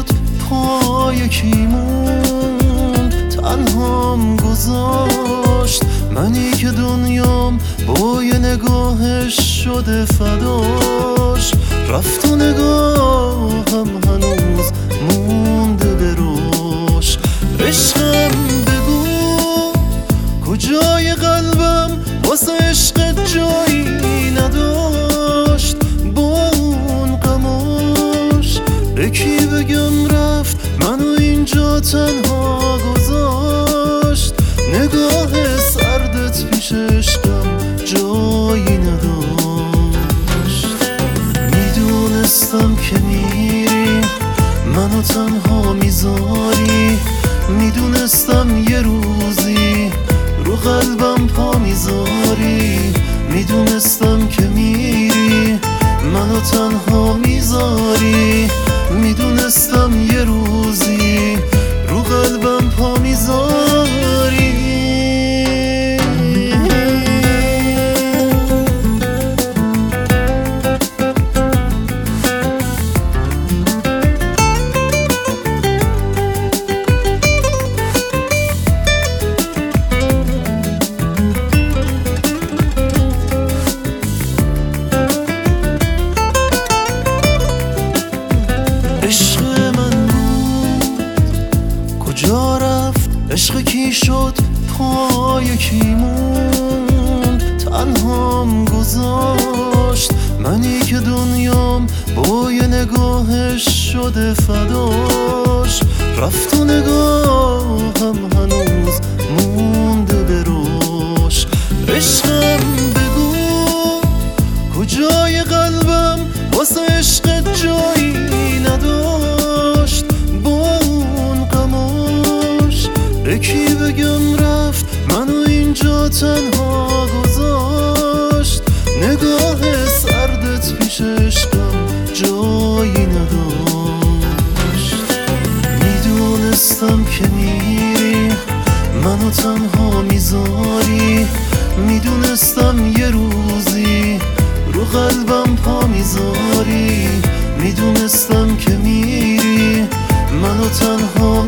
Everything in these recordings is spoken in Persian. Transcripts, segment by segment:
پای کیمون تنهام گذاشت، منی که دنیام با یه نگاهش شده فداش. رفت و نگاهم هنوز مونده براش. عشقم بگو کجای قلبم واسه عشق جایی نداشت. با اون غماش به کی بگم رفت منو اینجا تنها گذاشت. نگاه سردت پیش عشقم جایی نداشت. میدونستم که میری منو تنها میذاری، میدونستم یه روزی رو قلبم پا میذاری. میدونستم که میری منو تنها میذاری، میدونستم یه روزی رو قلبم پا میذاری. عشق من بود کجا رفت، عشق کی شد پای کی موند تنهام گذاشت. منی که دنیام با یه نگاهش شده فداش. رفت و نگاهم هنوز مونده براش. عشقم بگو کجای قلبم واسه عشق جایی نداشت. با اون غماش به کی بگم رفت منو اینجا تنها گذاشت. نگاه سردت پیش عشقم جایی نداشت. میدونستم که میری منو تنها میذاری، میدونستم یه روزی رو قلبم پا میذاری. میدونستم که میری منو تنها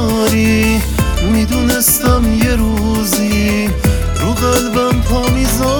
میذاری، میدونستم یه روزی رو قلبم پا میذاری.